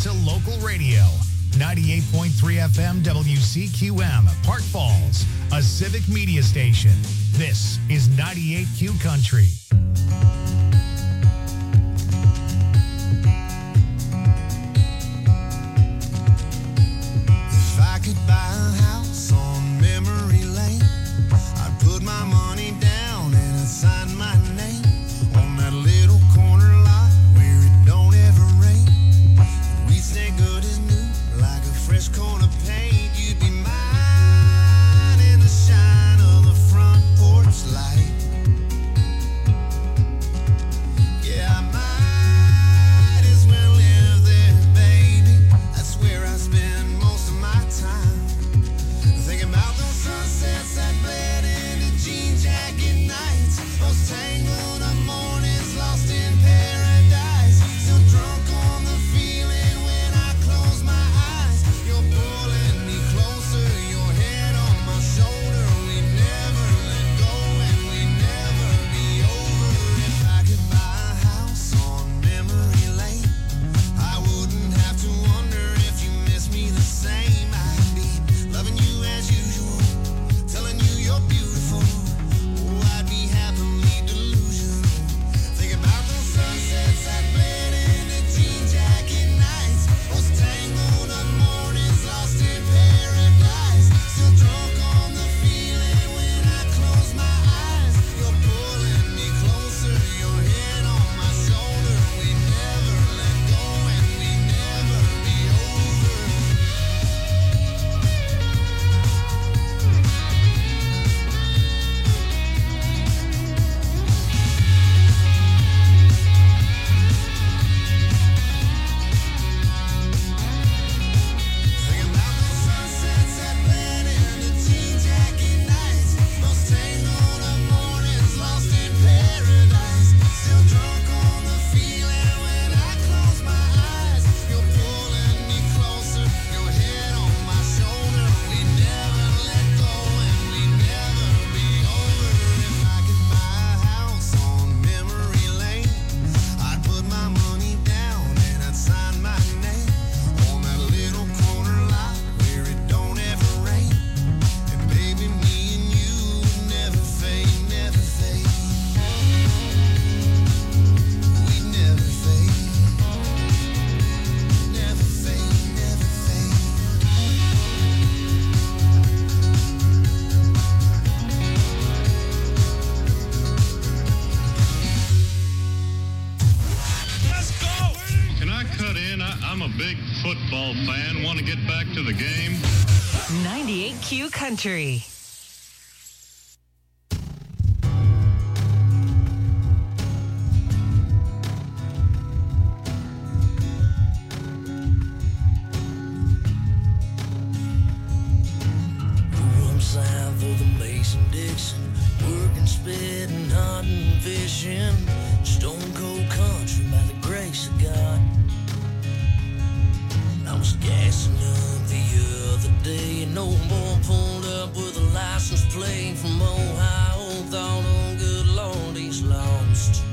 to local radio. 98.3 FM WCQM, Park Falls, a civic media station. This is 98Q Country. If I could buy a house on memory lane, I'd put my money down and I'd sign my name on that little corner lot where it don't ever rain. We stay good as new, like a fresh coat of paint. You'd be mine in the shine of the front porch light. Yeah, I might as well live there, baby. That's where I spend most of my time. Thinking about those sunsets that bled into jean jacket nights, those tangled up mornings lost in paradise. Still drunk on the feeling when I close my eyes. You're pulling me closer, your head on my shoulder. We never let go and we never be over. If I could buy a house on memory lane, I wouldn't have to wonder if you miss me the same. I'd be loving you as usual, telling you you're beautiful. Oh, I'd be happily delusional. Think about those sunsets that bled into jean jacket nights, those tangled up mornings lost in paradise. Still drunk on the feeling when I close my eyes. You're pulling me closer, your head on my shoulder. We never let go and we never be over. Thinking about those sunsets that bled into jean jacket nights, those tangled up mornings lost in paradise. Still drunk on the feeling when I close my eyes. You're pulling me closer, your head on my shoulder. We never let go and we never be over. If I could buy a house on memory lane, I'd put my money down and I'd sign my name on that little corner lot where it don't ever rain. And baby, me and you would never fade, never fade. We'd never fade, never fade, never fade. Let's go! Can I cut in? I'm a big football fan. Want to get back to the game? 98Q Country. I'm signed for the Mason-Dixon, working, spitting, hunting, fishing, stone cold country by the grace of God. I was gassing up the other day, and old boy pulled up with a license plate from Ohio. Thought, oh good Lord, he's lost.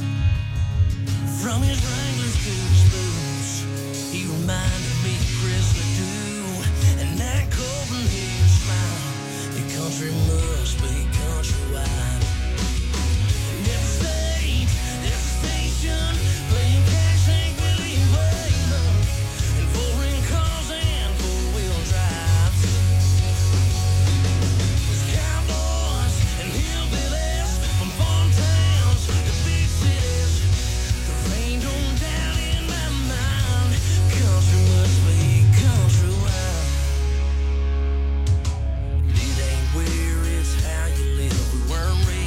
From his Wranglers to his boots, he reminded me of Chris Ledoux, and that Copenhagen smile. The country must be countrywide. Every state, every station, playing cash ain't really enough, and foreign cars and four-wheel drives. There's cowboys and hillbillies from farm towns to big cities. The rain don't down in my mind. Country must be countrywide. It ain't where, it's how you live. We weren't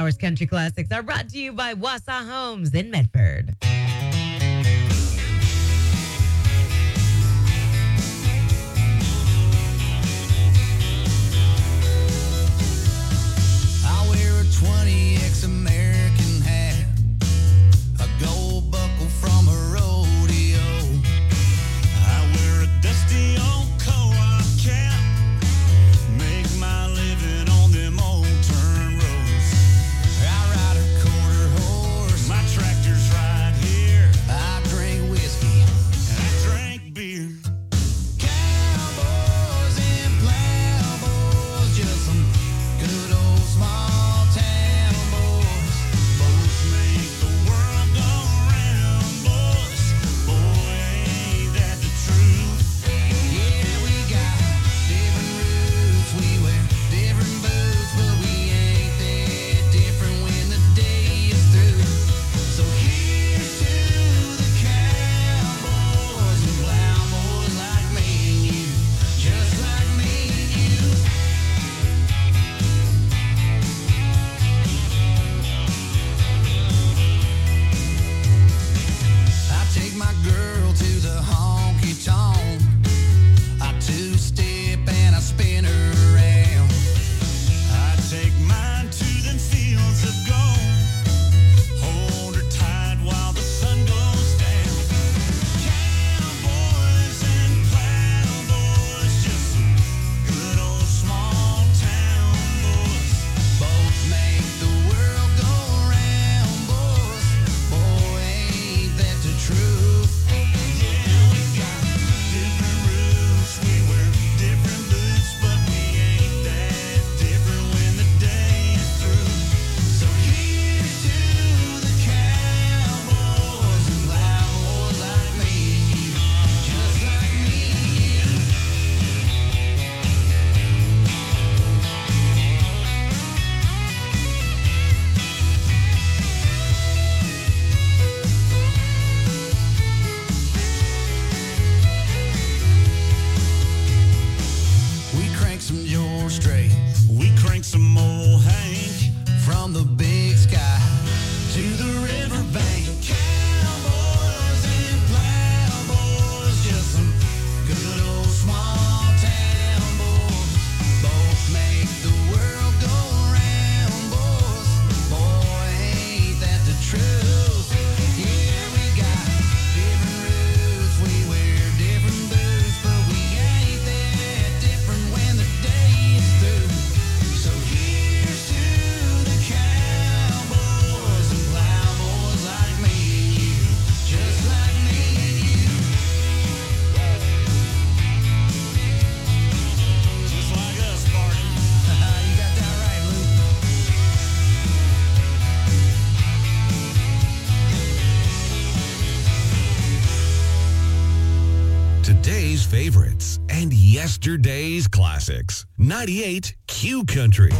course, Country Classics are brought to you by Wausau Homes in Medford. I wear a 20X American hat, a gold buckle from a rodeo. I wear a dusty old co-op cap, make my living on them old turn roads. I ride a quarter horse, my tractor's right here. I drink whiskey, and I drink beer. Cowboys and plowboys, just some good old small town boys. Both make the world go round, boys. Boy, ain't that the truth? Yeah, we got different roots, we wear different boots, but we ain't that different when the day is through. So here's to the cowboys and plowboys like me and you, just like me and you. I take my girl to the honky tonk. I two-step and I spin her around. I take mine to them fields of gold. Hold her tight while the sun goes down. Cowboys and plowboys, just some good old small town boys. Both make the world go round, boys. Boy, ain't that the truth? Yeah, we got different roots, we wear different boots, but we ain't that different when the day is through. So here's to the cowboys and plowboys like me and you, just like me and you. We crank some George Strait, we crank some old Hank, from the big sky to the riverbank. Cowboys and plowboys, just some good old small town boys. Both make the world go round, boys. Boy, ain't that the truth? Yeah, we got different roots, we wear different boots, but we ain't that different when the day is through. So here's to the cowboys and plowboys like me and you, just like me and you. Just like us, Barney. You got that right, Luke. Today's favorites and yesterday's classics. 98 Q Country.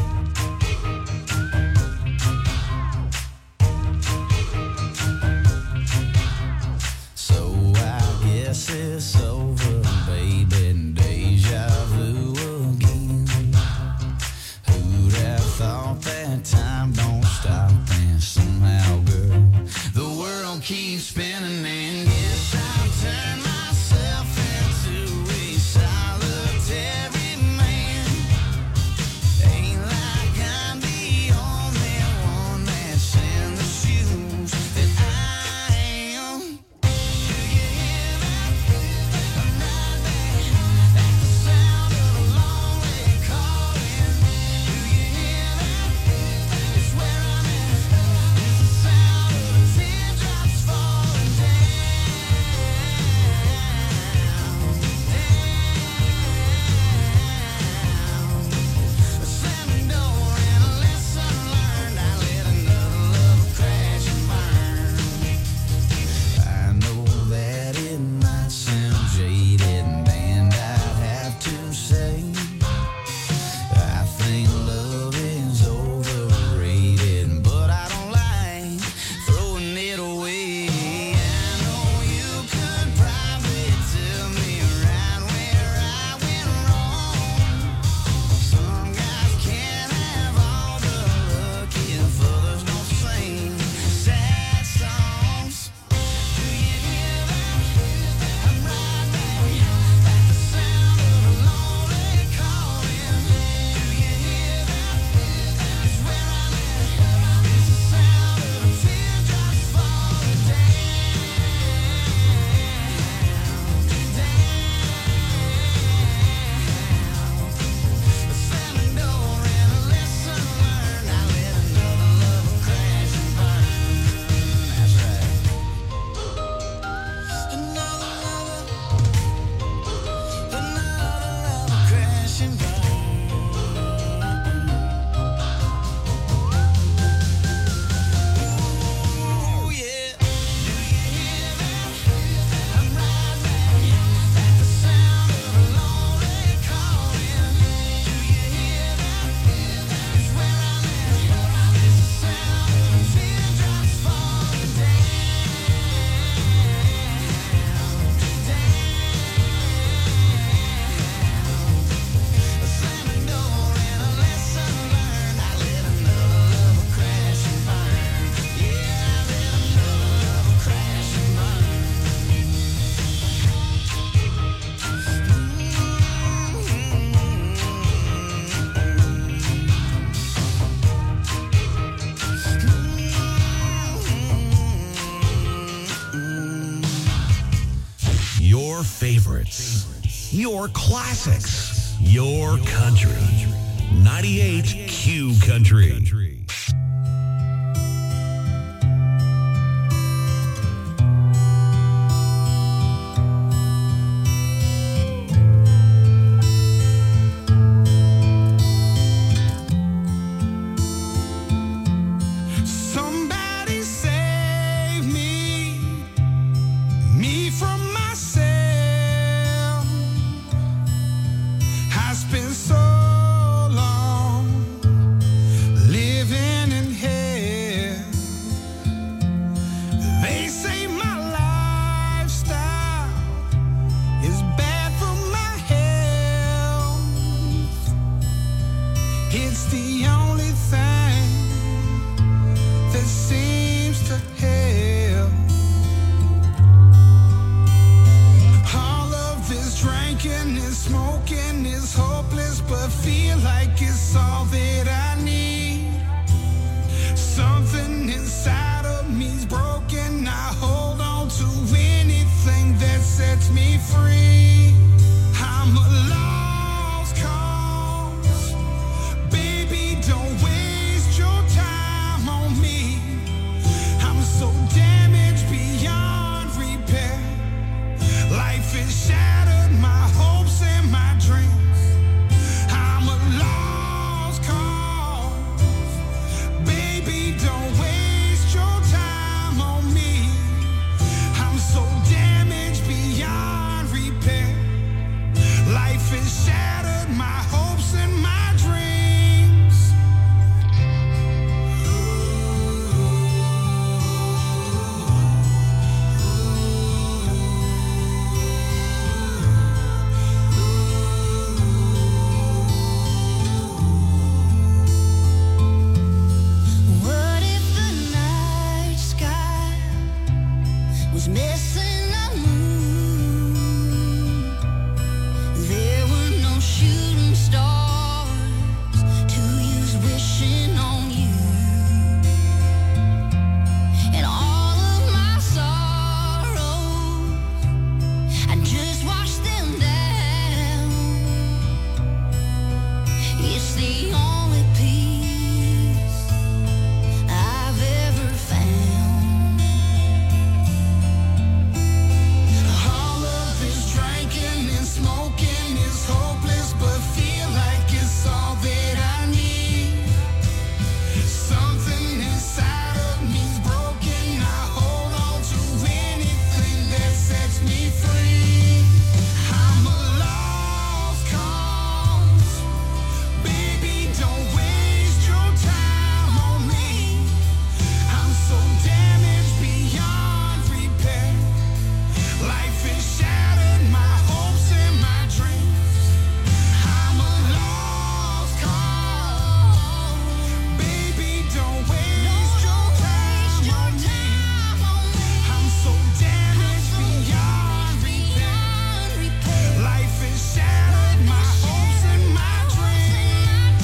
So I guess it's over, baby, deja vu again. Who'd have thought that time don't stop, and somehow, girl, the world keeps spinning, and yes, I've turned myself into a solitary man. Ain't like your classics, your country. 98 Q Country. Somebody save me from myself. I spent so long living in hell. They say my lifestyle is bad for my health. It's the only thing that seems to help. All of this drinking and smoking is hopeless, but feel like it's all that I need. Something inside of me's broken. I hold on to anything that sets me free. I'm a lost cause. Baby, don't waste your time on me. I'm so damaged beyond repair. Life has shattered my hopes and my dreams. I'm a lost cause. Baby, don't waste your time on me. I'm so damaged beyond repair. Life has shattered my hopes and my dreams. What if the night sky was missing a moon? There were no shooting stars to use wishing on you. And all of my sorrows, I just washed them down. It's the only peace I've ever found. All of this drinking and smoking is hopeless, but feel like it's all that I need. Something inside of me's broken. I hold on to anything that sets me free. I'm a lost cause. Baby, don't waste your time on me. I'm so damaged beyond repair. Life has shattered my hopes and my dreams. I'm a lost cause. Baby, don't waste your time on me. I'm so damaged beyond repair. Life has shattered my hopes and my dreams.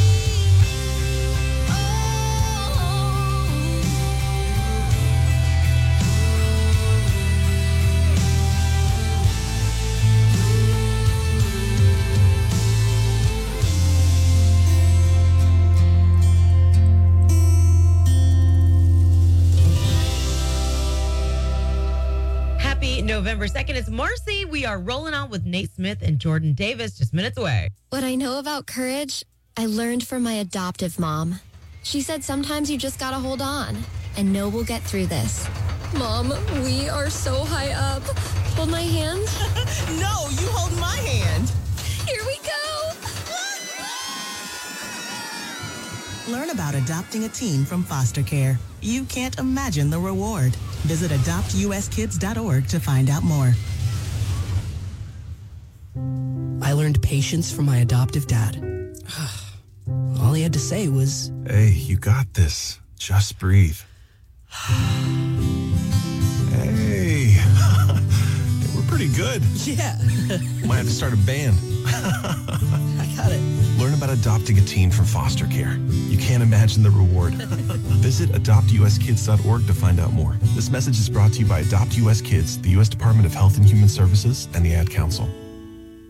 Happy November 2nd. It's Marcy. We are rolling on with Nate Smith and Jordan Davis, just minutes away. What I know about courage, I learned from my adoptive mom. She said sometimes you just gotta hold on and know we'll get through this. Mom, we are so high up. Hold my hand. No, you hold my hand. Here we go. Learn about adopting a teen from foster care. You can't imagine the reward. Visit adoptuskids.org to find out more. I learned patience from my adoptive dad. All he had to say was, "Hey, you got this. Just breathe." Hey, we're pretty good. yeah, Might have to start a band. I got it. Learn about adopting a teen from foster care. You can't imagine the reward. Visit adoptuskids.org to find out more. This message is brought to you by Adopt US Kids, the U.S. Department of Health and Human Services, and the Ad Council.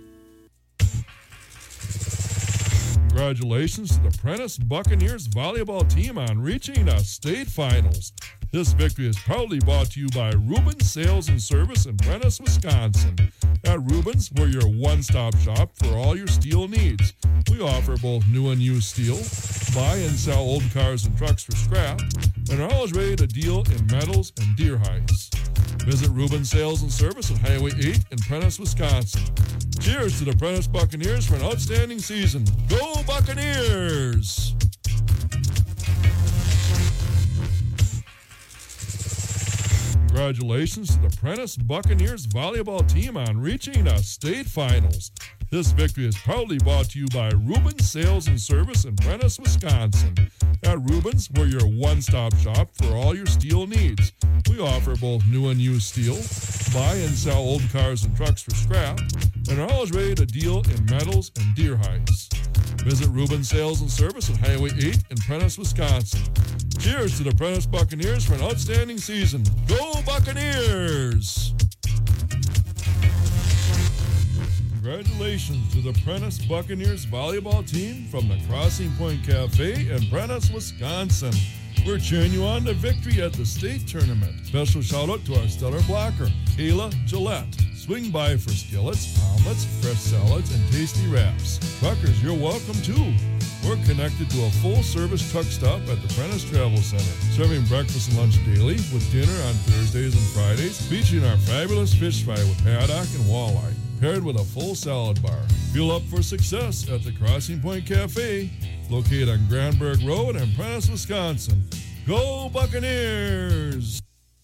Congratulations to the Prentice Buccaneers volleyball team on reaching the state finals. This victory is proudly brought to you by Rubens Sales and Service in Prentice, Wisconsin. At Rubens, we're your one-stop shop for all your steel needs. We offer both new and used steel, buy and sell old cars and trucks for scrap, and are always ready to deal in metals and deer hides. Visit Rubens Sales and Service at Highway 8 in Prentice, Wisconsin. Cheers to the Prentice Buccaneers for an outstanding season. Go Buccaneers! Congratulations to the Prentice Buccaneers volleyball team on reaching the state finals. This victory is proudly brought to you by Rubens Sales and Service in Prentice, Wisconsin. At Rubens, we're your one-stop shop for all your steel needs. We offer both new and used steel, buy and sell old cars and trucks for scrap, and are always ready to deal in metals and deer hides. Visit Rubens Sales and Service at Highway 8 in Prentice, Wisconsin. Cheers to the Prentice Buccaneers for an outstanding season. Go Buccaneers! Congratulations to the Prentice Buccaneers volleyball team from the Crossing Point Cafe in Prentice, Wisconsin. We're cheering you on to victory at the state tournament. Special shout out to our stellar blocker, Kayla Gillette. Swing by for skillets, omelets, fresh salads, and tasty wraps. Truckers, you're welcome too. We're connected to a full-service truck stop at the Prentice Travel Center, serving breakfast and lunch daily with dinner on Thursdays and Fridays, featuring our fabulous fish fry with haddock and walleye, paired with a full salad bar. Fuel up for success at the Crossing Point Cafe, located on Granberg Road in Prentice, Wisconsin. Go Buccaneers!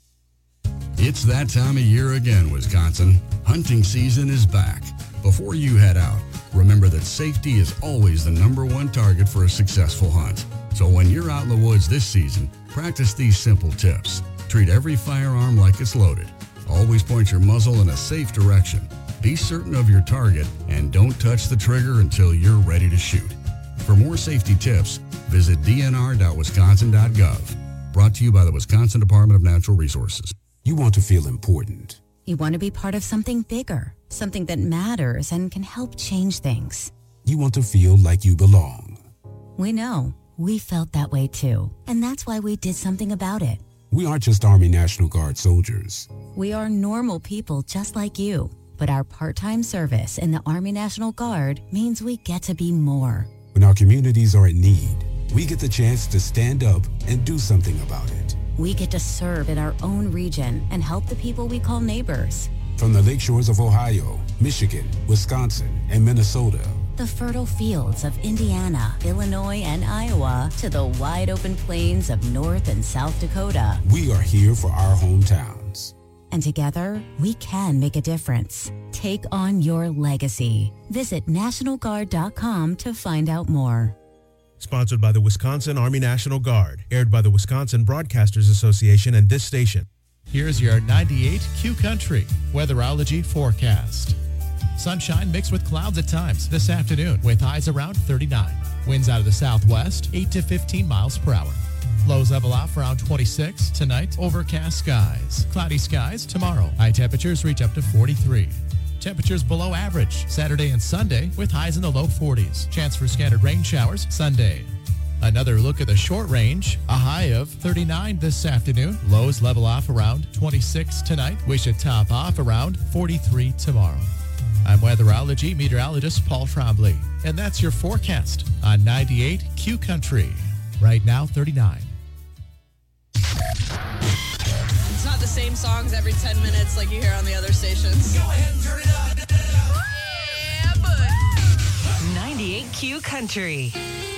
It's that time of year again, Wisconsin. Hunting season is back. Before you head out, remember that safety is always the #1 target for a successful hunt. So when you're out in the woods this season, practice these simple tips. Treat every firearm like it's loaded. Always point your muzzle in a safe direction. Be certain of your target and don't touch the trigger until you're ready to shoot. For more safety tips, visit dnr.wisconsin.gov. Brought to you by the Wisconsin Department of Natural Resources. You want to feel important. You want to be part of something bigger, something that matters and can help change things. You want to feel like you belong. We know. We felt that way too. And that's why we did something about it. We aren't just Army National Guard soldiers. We are normal people just like you. But our part-time service in the Army National Guard means we get to be more. When our communities are in need, we get the chance to stand up and do something about it. We get to serve in our own region and help the people we call neighbors. From the lake shores of Ohio, Michigan, Wisconsin, and Minnesota. The fertile fields of Indiana, Illinois, and Iowa to the wide open plains of North and South Dakota. We are here for our hometowns. And together, we can make a difference. Take on your legacy. Visit NationalGuard.com to find out more. Sponsored by the Wisconsin Army National Guard. Aired by the Wisconsin Broadcasters Association and this station. Here's your 98 Q Country weatherology forecast. Sunshine mixed with clouds at times this afternoon with highs around 39. Winds out of the southwest, 8 to 15 miles per hour. Lows level off around 26. Tonight, overcast skies. Cloudy skies tomorrow. High temperatures reach up to 43. Temperatures below average Saturday and Sunday with highs in the low 40s. Chance for scattered rain showers Sunday. Another look at the short range. A high of 39 this afternoon. Lows level off around 26 tonight. We should top off around 43 tomorrow. I'm weatherology meteorologist Paul Trombley. And that's your forecast on 98 Q Country. Right now, 39. It's not the same songs every 10 minutes like you hear on the other stations. Go ahead and turn it up. Yeah, but 98 Q Country.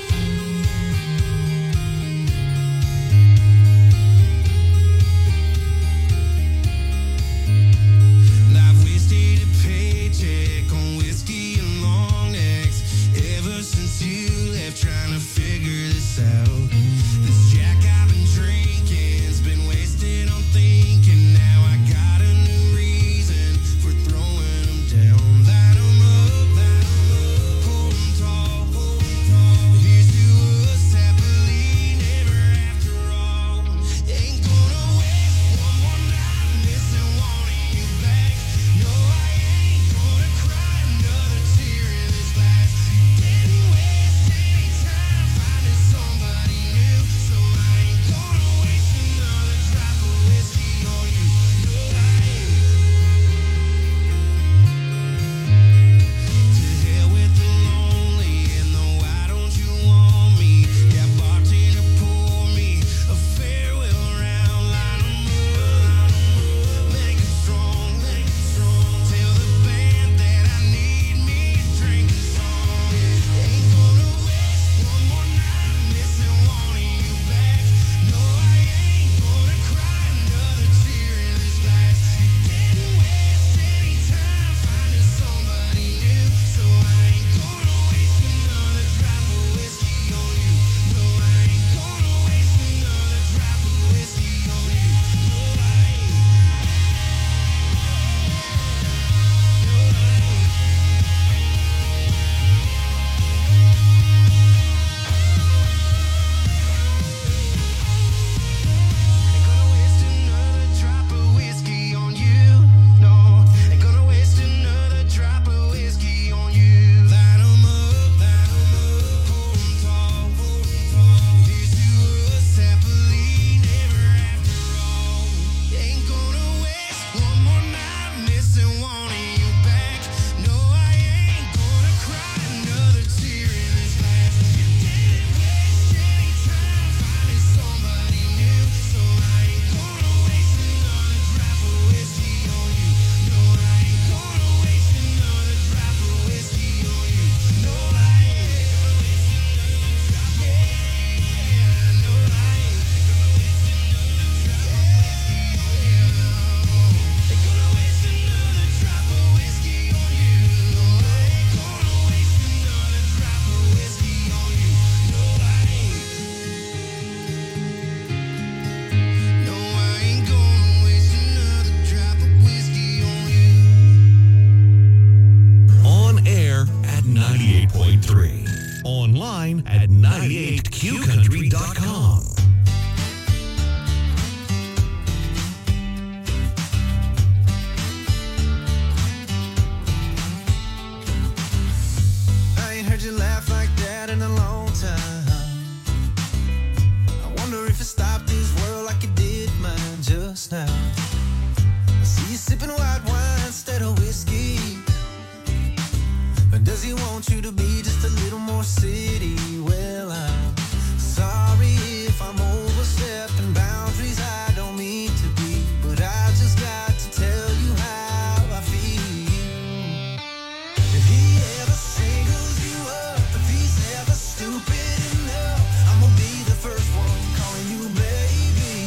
Life wasted a paycheck on whiskey and long necks. Ever since you left, trying to figure this out. This Jack I've been drinking's been wasted on thinking. Now I got a new reason for throwing them down. Light 'em up, hold 'em tall, Here's to us happily never after all. Ain't gonna waste one more night missing one of you back. No, I ain't gonna cry at 98.3. Online at 98qcountry.com. I ain't heard you laugh like that in a long time. I wonder if it stopped this world like it did mine just now. I see you sipping white wine instead of whiskey. But does he want you to be just a little more city? Well, I'm sorry if I'm overstepping boundaries I don't mean to be, but I just got to tell you how I feel. If he ever singles you up, if he's ever stupid enough, I'm gonna be the first one calling you baby.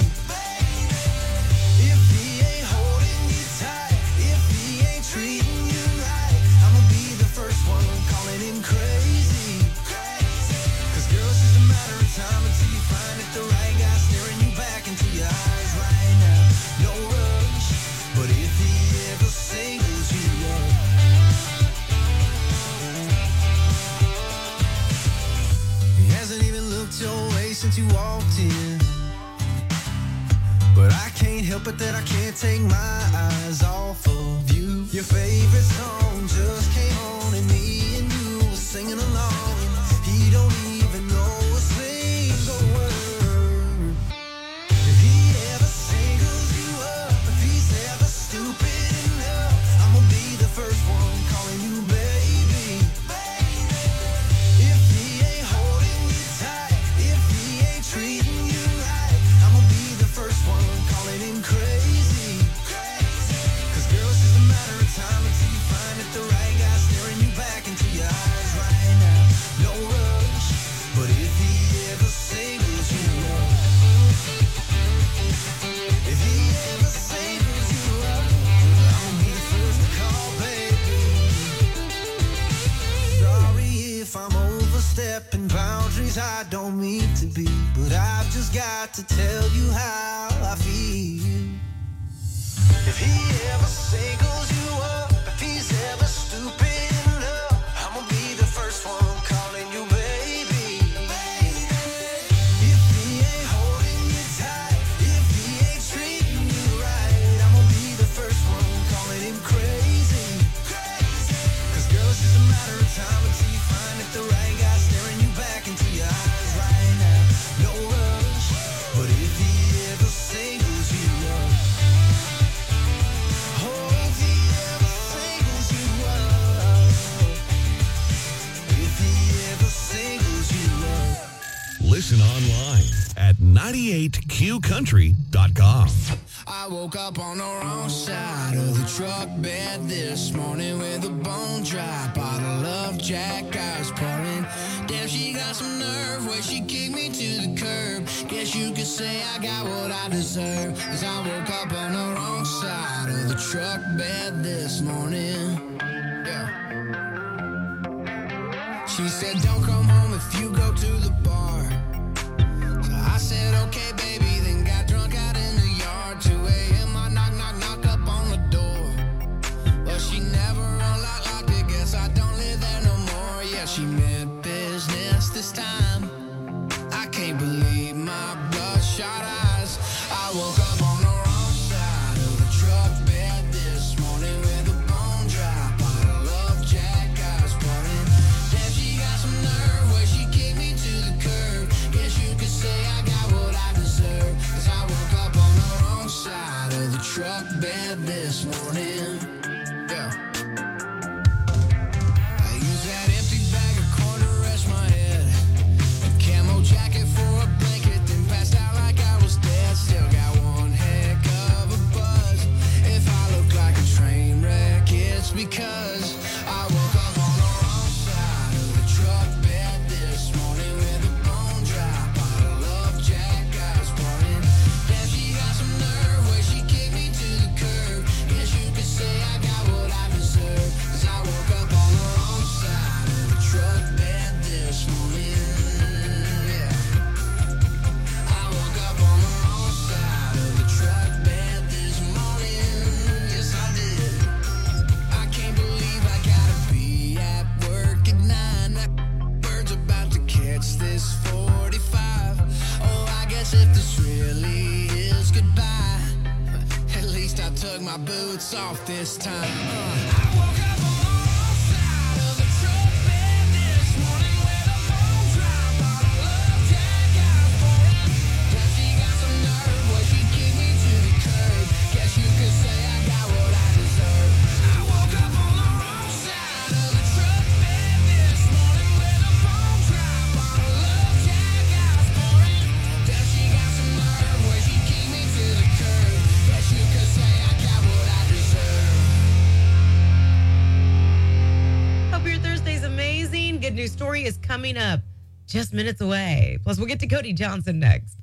If he ain't holding you tight, if he ain't treating you right, I'm gonna be the first one calling him crazy. Cause girl, it's just a matter of time until you find it the right guy staring you back into your eyes right now. No rush, but if he ever singles you up, he hasn't even looked your way since you walked in. But I can't help it that I can't take my eyes off of you. Your favorite song just came on and me and you were singing along. He don't even know a single word. If he ever singles you up, if he's ever stupid enough, I'm gonna be the first one calling you baby. If he ain't holding you tight, if he ain't treating you right, I'm gonna be the first one calling him crazy. Cause girl, it's just a matter of time until you find it the right guy staring you back into your eyes right now. No rush, but if he ever singles you up, if he ever singles you up, I'll be the first to call, baby. Sorry if I'm overstepping boundaries I don't mean to be, but I've just got to tell you how I feel. If he ever singles you up, if he's ever stupid enough, I'm gonna be the first one calling you baby. If he ain't holding you tight, if he ain't treating you right, I'm gonna be the first one calling him crazy. Cause girl, it's just a matter of time until you find it the right guy staring you back into your eyes right now. No rush, but if he ever singles you up, oh, if he ever singles you up, if he ever singles you up. Listen online at 98qcountry.com. I woke up on the wrong side of the truck bed this morning with a bone dry bottle of Jack I was pouring. Damn, she got some nerve where she kicked me to the curb. Guess you could say I got what I deserve, cause I woke up on the wrong side of the truck bed this morning. Yeah. She said don't come home if you go to the bar. So I said okay baby, then got drunk out in the yard. 2 a.m. I knock up on the door. Well, she never unlocked it, guess I don't live there no more. Yeah, she meant business this time. I can't believe my bloodshot eyes. I woke up on the wrong side of the truck bed this morning with a bone dry bottle of Jack I was pouring. Damn, she got some nerve where she kicked me to the curb. my boots off this time. I woke up on the wrong side of the truck bed this morning with a bone drop on a love jack I was pouring. Now she got some nerve where she kicked me to the curb. Guess you could say I got what I deserve. I woke up on the wrong side of the truck bed this morning with a bone drop on a love jack I was pouring. Now she got some nerve where she kicked me to the curb. Guess you could say I got what I deserve. Hope your Thursday's amazing. Good news story is coming up just minutes away. Plus, we'll get to Cody Johnson next.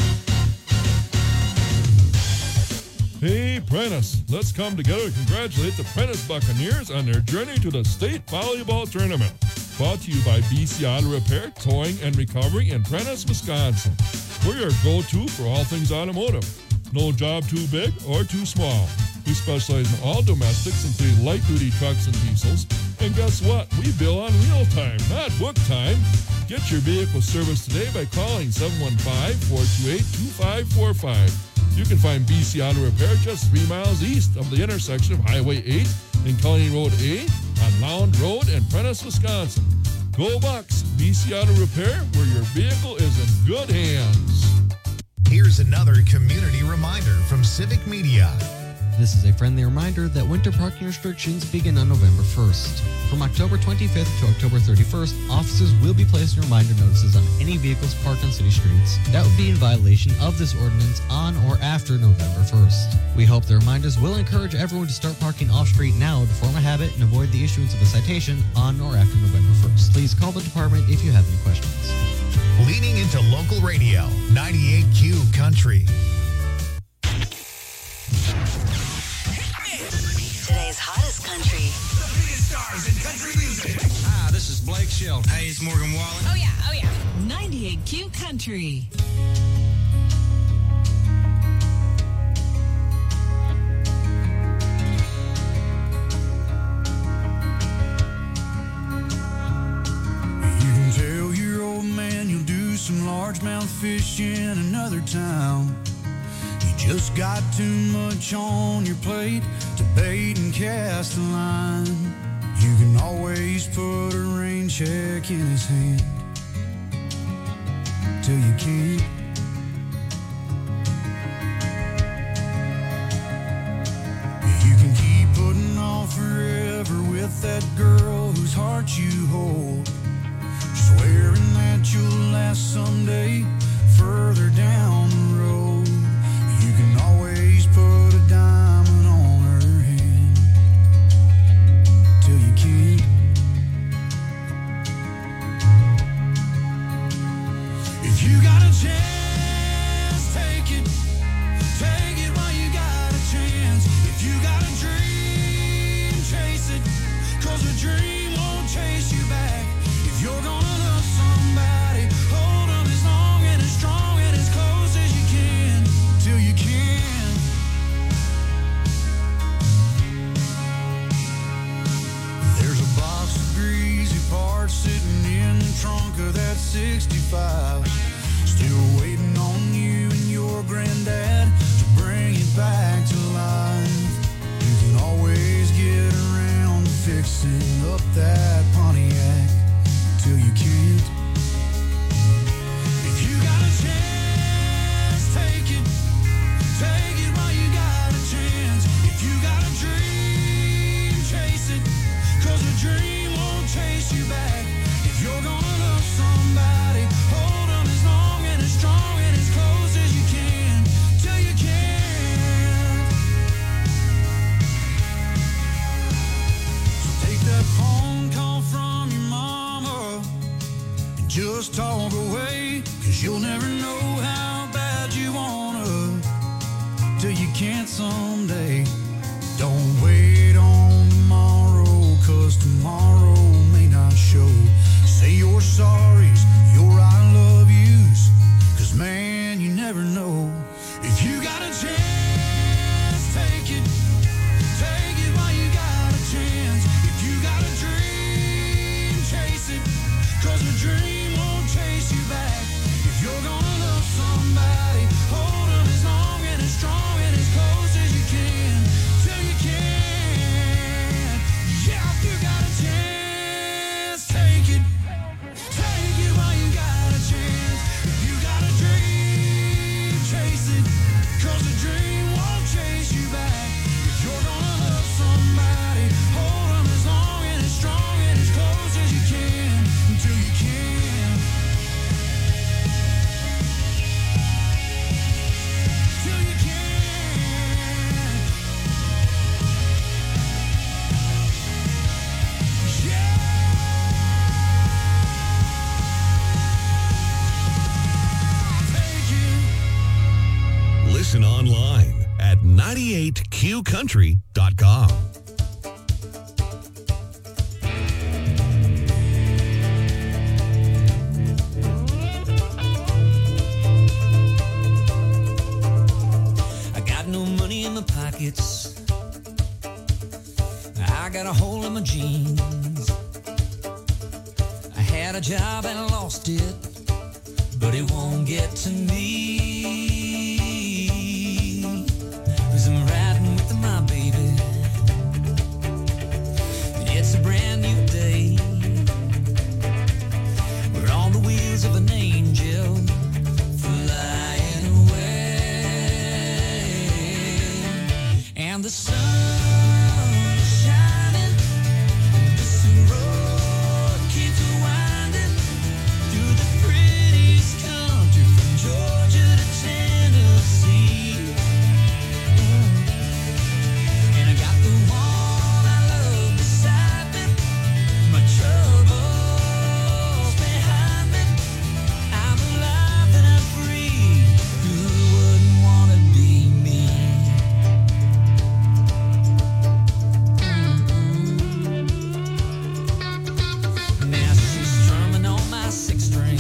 Hey, Prentice, let's come together to congratulate the Prentice Buccaneers on their journey to the state volleyball tournament. Brought to you by BC Auto Repair, Towing and Recovery in Prentice, Wisconsin. We're your go-to for all things automotive. No job too big or too small. We specialize in all domestics, including light-duty trucks and diesels. And guess what? We bill on real time, not book time. Get your vehicle serviced today by calling 715-428-2545. You can find BC Auto Repair just 3 miles east of the intersection of Highway 8 and County Road A on Lound Road in Prentice, Wisconsin. Go Bucks! BC Auto Repair, where your vehicle is in good hands. Here's another community reminder from Civic Media. This is a friendly reminder that winter parking restrictions begin on November 1st. From October 25th to October 31st, officers will be placing reminder notices on any vehicles parked on city streets that would be in violation of this ordinance on or after November 1st. We hope the reminders will encourage everyone to start parking off-street now to form a habit and avoid the issuance of a citation on or after November 1st. Please call the department if you have any questions. Leaning into local radio, 98Q Country. Today's hottest country. The biggest stars in country music. Hi, this is Blake Shelton. Hey, it's Morgan Wallen. Oh, yeah. 98Q Country. You can tell your old man you'll do some largemouth fish in another town. You just got too much on your plate to bait and cast a line. You can always put a rain check in his hand till you can't. You can keep putting off forever with that girl whose heart you hold, swearing that you'll last someday further down the road. You can always put a diamond on her hand till you can't. If you got a chance, take it. Take it while you got a chance. If you got a dream, chase it. 'Cause a dream won't chase you back. If you're gonna love somebody, hold them as long and as strong and as close as you can till you can. There's a box of greasy parts sitting in the trunk of that 65, still waiting on you and your granddad to bring it back to life. You can always get around to fixing up that Pontiac till you can't. If you got a chance, take it. Take it while you got a chance. If you got a dream, chase it. 'Cause a dream won't chase you back. If you're gonna love somebody, hold them as long and as strong and as close as you can till you can. So take that phone call from your mama and just talk away. 'Cause you'll never know how bad you wanna till you can't someday. Don't wait on tomorrow, 'cause tomorrow may not show. Say your sorries, your I love yous, 'cause man, you never know. If you got a chance, take it. Take it while you got a chance. If you got a dream, chase it. 'Cause a dream won't chase you back. If you're gonna love somebody, hold them as long and as strong and as close as you can 98QCountry.com. I got no money in my pockets. I got a hole in my jeans. I had a job and I lost it, but it won't get to me. 'Cause I'm riding with my baby. It's a brand new day. We're on the wheels of an angel flying away. And the sun is shining. This road keeps winding through the prettiest country from Georgia to Tennessee. And I got the one I love beside me, my troubles behind me. I'm alive and I'm free. Who wouldn't want to be me? Now she's strumming on my six string.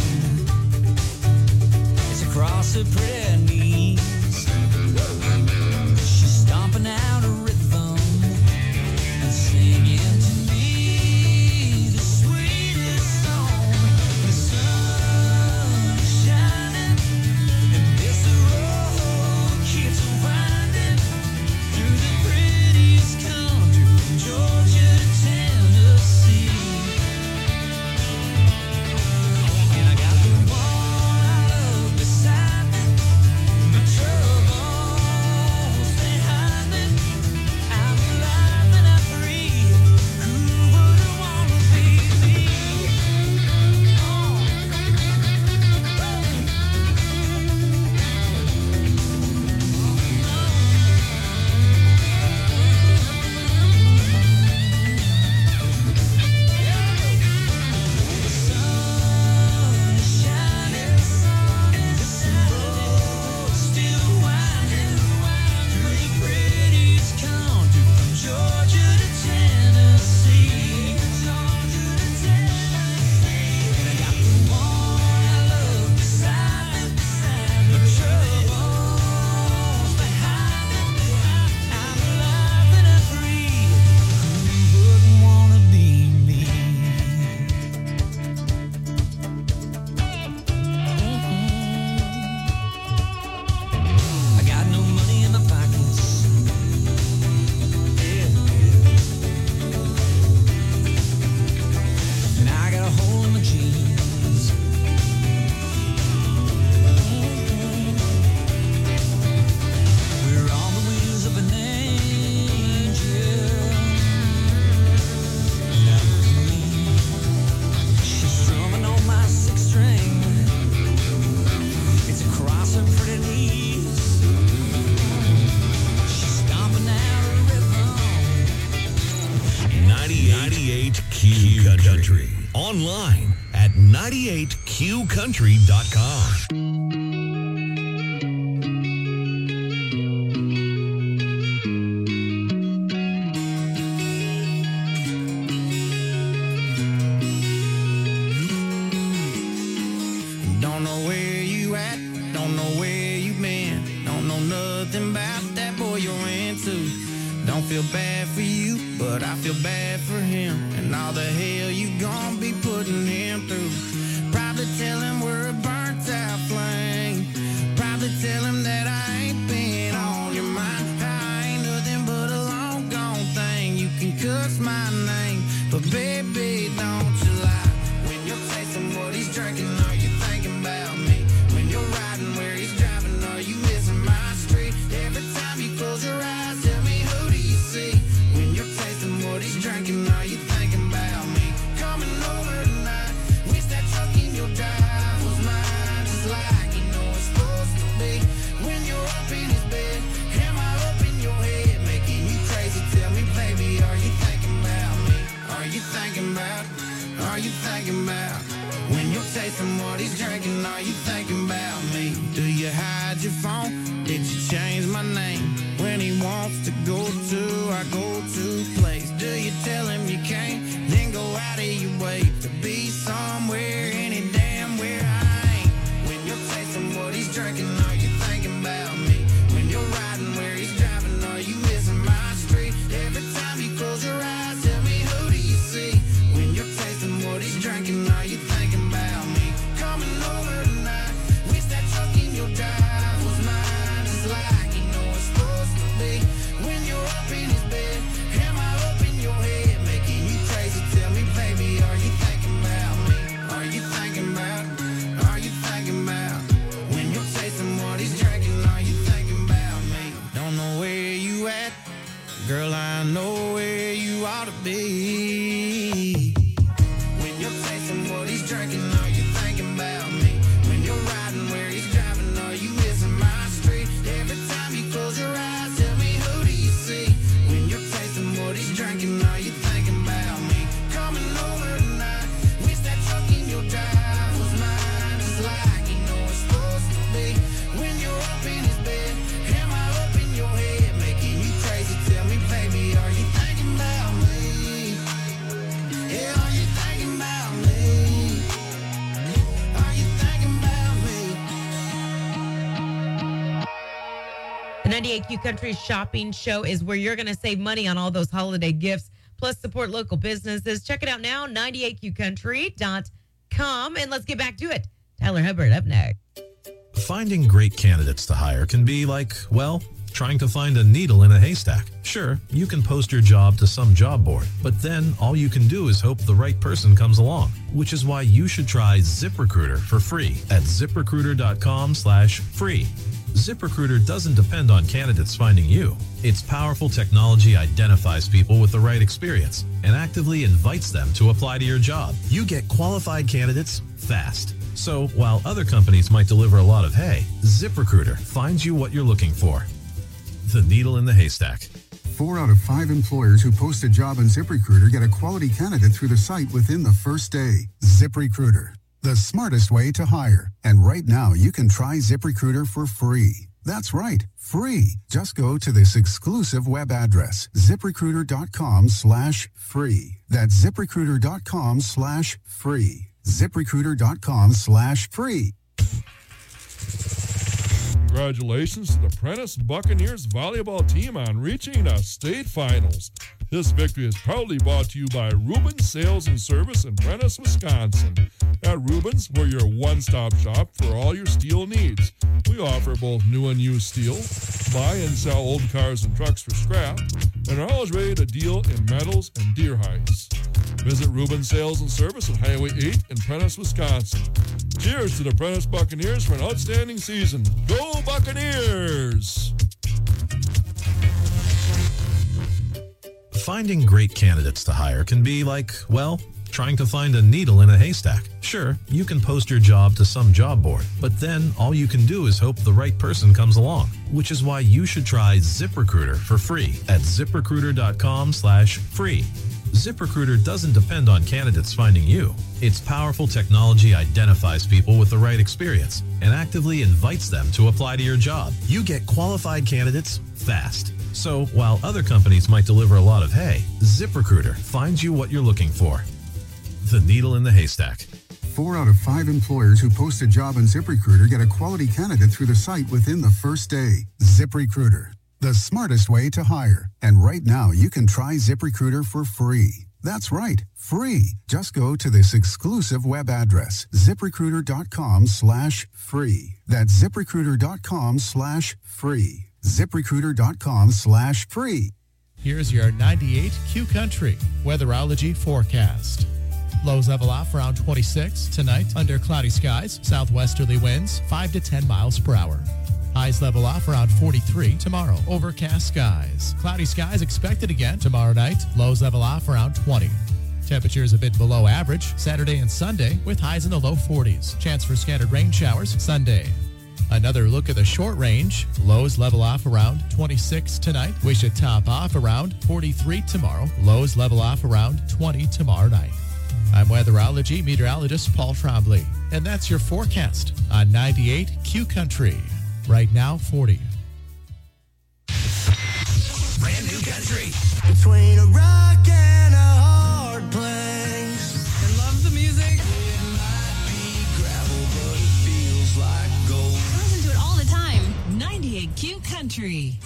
It's across her pretty knees. She's stomping out a rhythm and singing to me the sweetest song. The sun is shining and this road keeps winding through the prettiest country from Georgia to Tennessee. And I got the one I love beside me, my troubles behind me. I'm alive and I'm free. Who wouldn't want to be me? The sun is shining and this road's still winding through the prettiest country from Georgia to Tennessee. And I got the one I love beside me, my troubles behind me. I'm alive and I'm free. Who wouldn't want to be me? I got no money in my pockets. And I got a hole in my jeans. We're on the wheels of an angel. Now look at me. She's strumming on my six string. It's across her pretty knees. She's stomping out a rhythm. 98Q Country. Online at 98QCountry.com. Don't know where you at, don't know where you been, don't know nothing about that boy you're into. Don't feel bad for you, but I feel bad for him and all the hell you gon' be putting him through. Probably tell him we're a burnt out flame. Probably tell him that I ain't been on your mind. I ain't nothing but a long gone thing. You can cuss my name, but baby, don't you lie. When you're tasting what he's drinking, are you thinking about me? When you're riding where he's driving, are you missing my street? Every time you close your eyes, tell me who do you see? When you're tasting what he's drinking, are you thinking about me? Coming over tonight, wish that truck in your drive was mine, just like you know it's supposed to be. When you're up in his bed, am I up in your head, making you crazy? Tell me, baby, are you thinking about me? Are you thinking about? Are you thinking about? When you're tasting what he's drinking, are you thinking about me? Do you hide your phone? Did you change my name? When when he wants to go to our go-to place. Do you tell him you can't, then go out of your way to be somewhere, any damn where I ain't? When you're tasting what he's drinking, are you thinking about me? When you're riding where he's driving, are you missing my street? Every time you close your eyes, tell me, who do you see? When you're tasting what he's drinking, are you thinking about me? Coming over tonight, wish that truck in your drive was mine, just like you know it's supposed to be. When you're up in his bed, am I up in your head, making you crazy? Tell me, baby, are you thinking about me? Are you thinking about? Are you thinking about? When you're tasting what he's drinking, are you thinking about me? Don't know where you at, girl, I know where you ought to be. When you're tasting what he's drinking, are you thinking about me? When you're riding where he's driving, are you missing my street? Every time you close your eyes, tell me, who do you see? When you're tasting what he's drinking, are you thinking about me? Coming over tonight, wish that truck in your drive was mine, just like you know it's supposed to be. When you're up in his bed, am I up in your head, making you crazy? Tell me, baby, are you thinking about me? Yeah, are you thinking about me? Are you thinking about me? The 98Q Country Shopping Show is where you're going to save money on all those holiday gifts, plus support local businesses. Check it out now, 98qcountry.com. And let's get back to it. Tyler Hubbard up next. Finding great candidates to hire can be like, well, trying to find a needle in a haystack. Sure, you can post your job to some job board, but then all you can do is hope the right person comes along, which is why you should try ZipRecruiter for free at ZipRecruiter.com/free. ZipRecruiter doesn't depend on candidates finding you. Its powerful technology identifies people with the right experience and actively invites them to apply to your job. You get qualified candidates fast. So while other companies might deliver a lot of hay, ZipRecruiter finds you what you're looking for. The needle in the haystack. 4 out of 5 employers who post a job on ZipRecruiter get a quality candidate through the site within the first day. ZipRecruiter, the smartest way to hire. And right now, you can try ZipRecruiter for free. That's right, free. Just go to this exclusive web address, ZipRecruiter.com/free. That's ZipRecruiter.com/free. ZipRecruiter.com/free. Congratulations to the Prentice Buccaneers volleyball team on reaching the state finals. This victory is proudly brought to you by Rubens Sales and Service in Prentice, Wisconsin. At Rubens, we're your one-stop shop for all your steel needs. We offer both new and used steel, buy and sell old cars and trucks for scrap, and are always ready to deal in metals and deer hides. Visit Rubens Sales and Service on Highway 8 in Prentice, Wisconsin. Cheers to the Prentice Buccaneers for an outstanding season. Go Buccaneers! Finding great candidates to hire can be like, well, trying to find a needle in a haystack. Sure, you can post your job to some job board, but then all you can do is hope the right person comes along, which is why you should try ZipRecruiter for free at ZipRecruiter.com/free. ZipRecruiter doesn't depend on candidates finding you. Its powerful technology identifies people with the right experience and actively invites them to apply to your job. You get qualified candidates fast. So while other companies might deliver a lot of hay, ZipRecruiter finds you what you're looking for. The needle in the haystack. 4 out of 5 employers who post a job on ZipRecruiter get a quality candidate through the site within the first day. ZipRecruiter, the smartest way to hire. And right now, you can try ZipRecruiter for free. That's right, free. Just go to this exclusive web address, ZipRecruiter.com/free. That's ZipRecruiter.com/free. ZipRecruiter.com/free. Here's your 98Q Country weatherology forecast. Lows level off around 26 tonight under cloudy skies, southwesterly winds 5 to 10 miles per hour. Highs level off around 43 tomorrow. Overcast skies. Cloudy skies expected again tomorrow night. Lows level off around 20. Temperatures a bit below average Saturday and Sunday with highs in the low 40s. Chance for scattered rain showers Sunday. Another look at the short range. Lows level off around 26 tonight. We should top off around 43 tomorrow. Lows level off around 20 tomorrow night. I'm weatherology meteorologist Paul Trombley, and that's your forecast on 98Q Country. Right now, 40. Country. Between a rock and a hard place. I love the music. It might be gravel, but it feels like gold. I listen to it all the time. 98Q Country.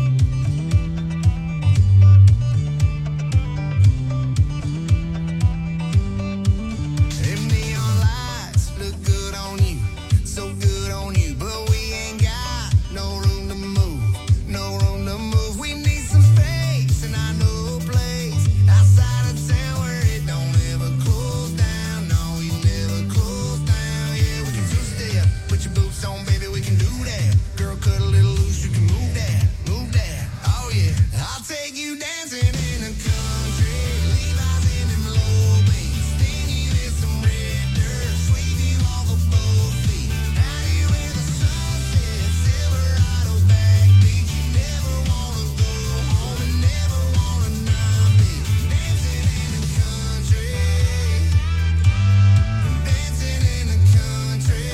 Them neon lights look good on you, so good on you, but we ain't got no room to move, no room to move. We need some space, and I know a place outside of town where it don't ever close down. No, we never close down. Yeah, we can two-step, put your boots on, baby, we can do that. Girl, cut a little loose, you can move that, move that. Oh yeah, I'll take you dancing in the country. Levi's in them low beats, sting you in some red dirt, sweep you off of both feet. Out you in the sunset, Silverado backbeat. You never wanna go home and never wanna not be dancing in the country, dancing in the country.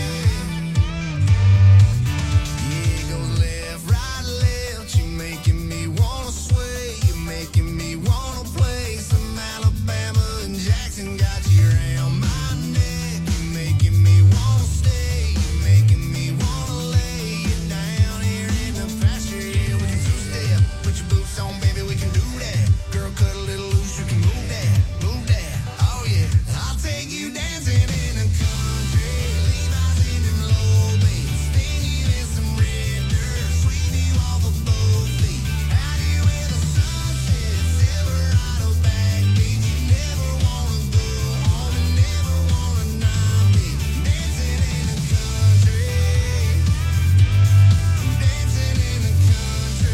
Yeah, it goes left, right, left. You making me wanna sway. You making me wanna play some Alabama and Jackson. Got you around my neck. You making me wanna stay. You making me wanna lay you down here in the pasture. Yeah, we can two-step. Put your boots on, baby, we can do that. Girl, cut a little loose, you can move that, move that. Oh yeah, I'll take you dancing in the country. Levi's in them low beats, sting you in some red dirt, sweep you off of both feet. Out you in the sunset, Silverado backbeat. You never wanna go home and never wanna not be dancing in the country, dancing in the country.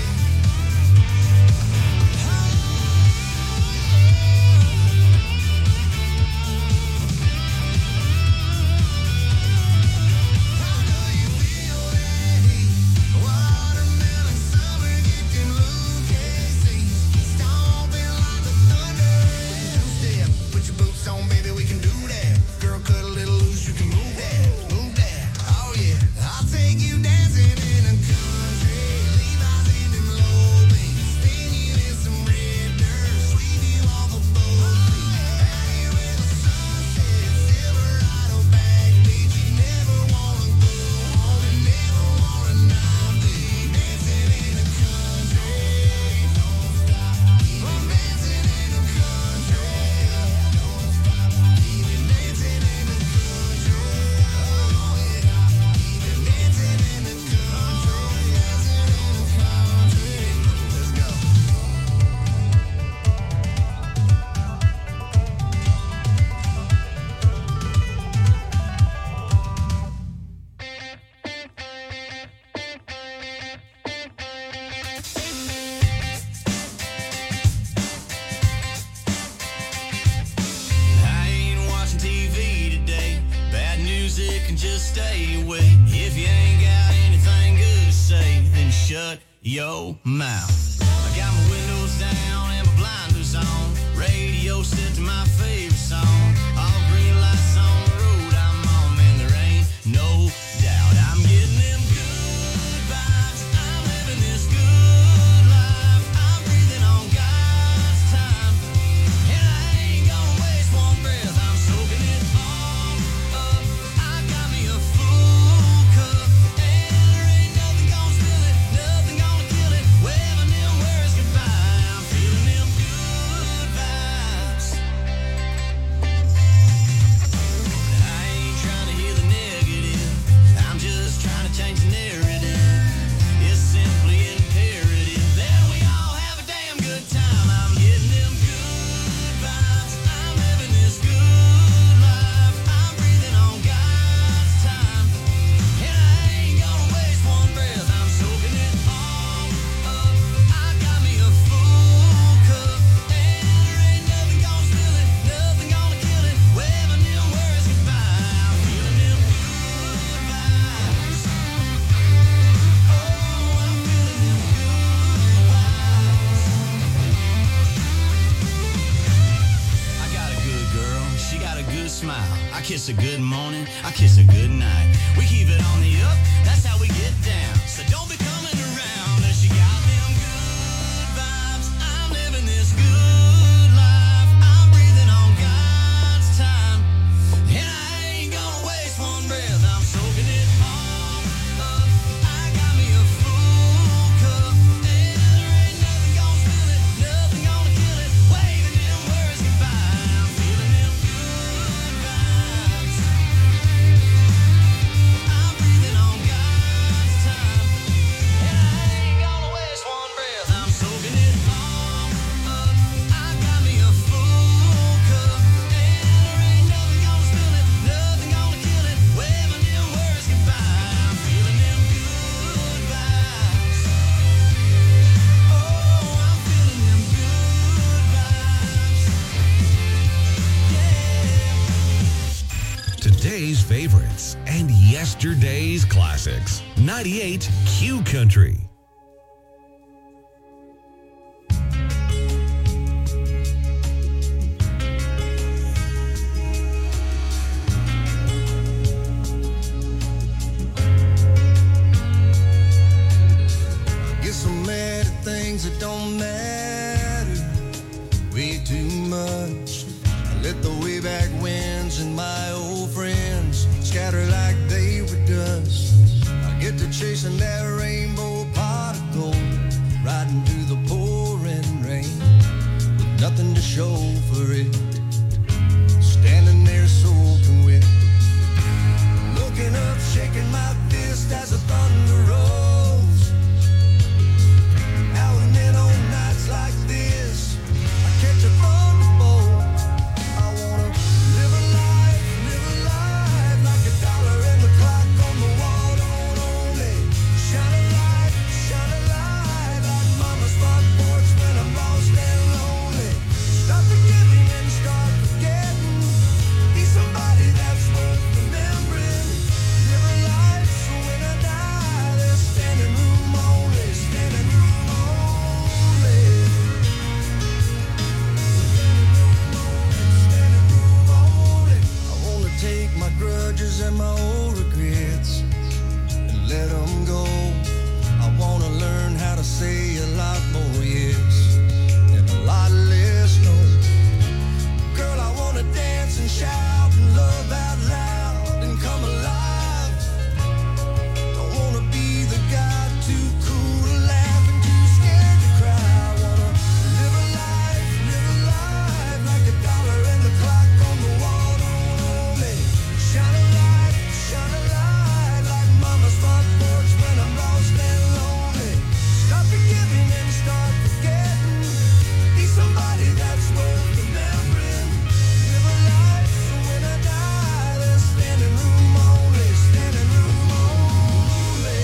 Watermelon summer, get them blue KCs, stomping like the thunder. Two-step, put your boots on, baby, we can do that. Girl, cut a little loose, you can move that, move that. Oh yeah, I'll take you dancing in the country. Levi's in them low beats, sting you in some red dirt, sweep you off of both feet. Out you in the sunset, Silverado backbeat. You never wanna go home and never wanna not be dancing in the country. Don't stop, keep on dancing in the country. Don't stop, keep it dancing in the country. Oh yeah, keep it dancing in the country, dancing in the country. Let's go. I ain't watching TV today. Bad news, it can just stay away. If you ain't got anything good to say, then shut your mouth. I got my windows down and my blinders on. Radio set to my favorite song. All green lights on the road I'm on, man, there ain't no doubt. I'm getting them good vibes. I'm living this good life. I'm breathing on God's time. And I ain't gonna waste one breath. I'm soaking it all up. I got me a full cup, and there ain't nothing gonna spill it, nothing gonna kill it. Waving them words goodbye. I'm feeling them good vibes. I ain't trying to hear the negative. I'm just trying to change the narrative. It's simply imperative that we all have a damn good time. I'm getting them good vibes. I'm living this good life. I'm breathing on God's time. And I ain't gonna waste one breath. I'm soaking it all up. I got me a full cup, and there ain't nothing gonna spill it, nothing gonna kill it. Waving them words goodbye. I'm feeling them good vibes. Oh, I'm feeling them good vibes. I got a good girl, she got a good smile. I kiss her good morning, I kiss her good night. We keep it on the up, that's how we get down. So don't be coming around unless you got them good vibes. today's favorites and yesterday's classics. 98 Q Country. Guess I'm mad at things that don't matter way too much. I let the way back winds and my old friends scatter like they were dust. I get to chasing that rainbow pot of gold, riding through the pouring rain with nothing to show for it. Standing there soaking wet, looking up, shaking my fist as the thunder rolls. Now and then on nights like this, I catch a thunderbolt. I wanna live a life like a dollar in the clock on the wall. Don't only shine a light like mama's front porch when I'm lost and lonely. Stop forgiving and start forgetting. Be somebody that's worth remembering. Live a life so when I die, there's standing room only, standing room only. Standing room only. I wanna take my grudges and my old regrets and let them go. I wanna learn how to say a lot more yes and a lot less no. Girl, I wanna dance and shout and love out loud and come alive. Don't wanna be the guy too cool to laugh and too scared to cry. I wanna live a life like a dollar in the clock on the wall. Don't only shine a light like mama's front porch when I'm lost and lonely. Stop forgiving and start forgetting. Be somebody that's worth remembering. Live a life so when I die, there's standing room only, standing room only.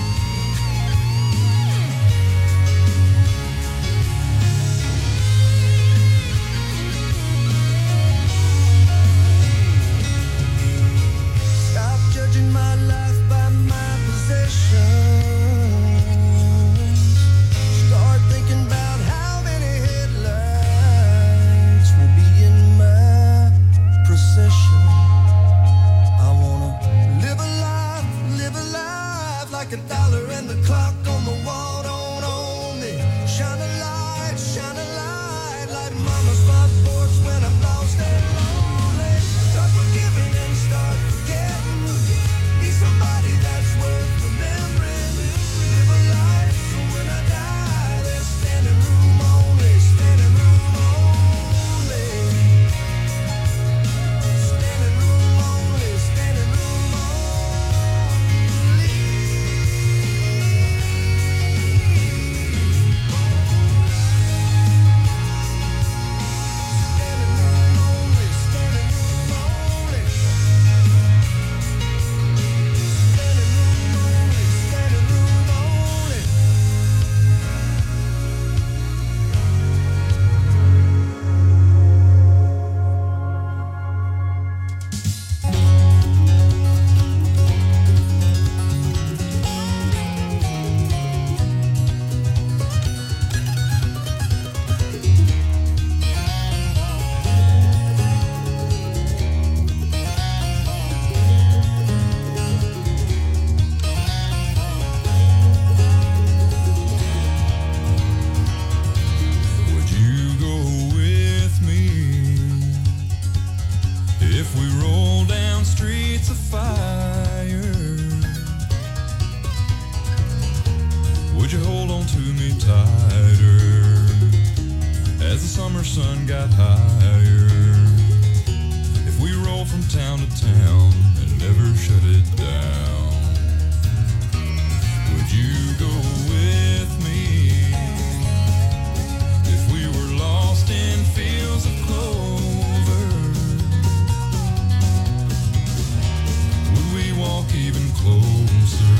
Stop judging my life by my possessions. Start thinking about how many headlights will be in my procession. I wanna live a life like a dollar and the clock on the wall. Don't own me. Shine a light like mama's front porch when I'm lost and lonely. Start forgiving and start forgetting. Be somebody that's worth remembering. Live a life so when I die, there's standing room only, standing room only. Standing room only, standing room only. summer sun got higher. If we roll from town to town and never shut it down, would you go with me? If we were lost in fields of clover, would we walk even closer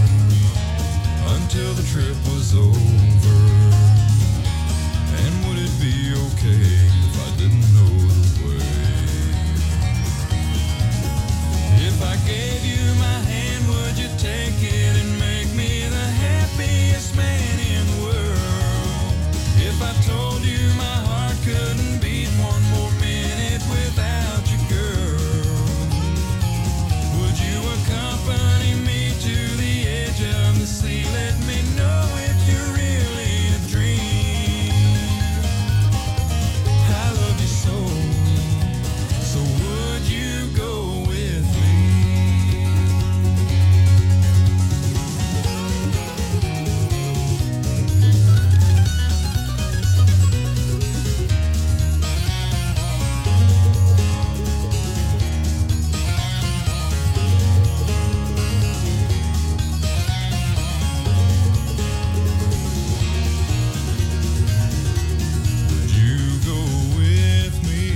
until the trip was over? And would it be okay if I didn't know the way? gave you my hand, would you take it and make me the happiest man in the world? If I told you my heart couldn't beat one more minute without you, girl, would you accompany me to the edge of the sea? Let me know if you're really a dream. I love you so, so would you go with me? Would you go with me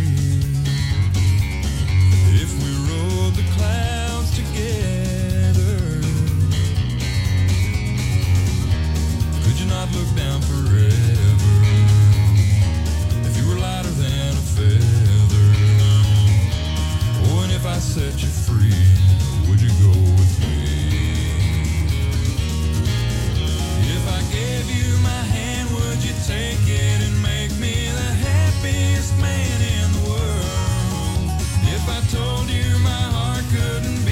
if we rode the clouds together? Could you not look down forever if you were lighter than a feather? Oh, and if I set you free, would you go with me? If I gave you my hand, would you take it and make me the happiest man in the world? If I told you my heart couldn't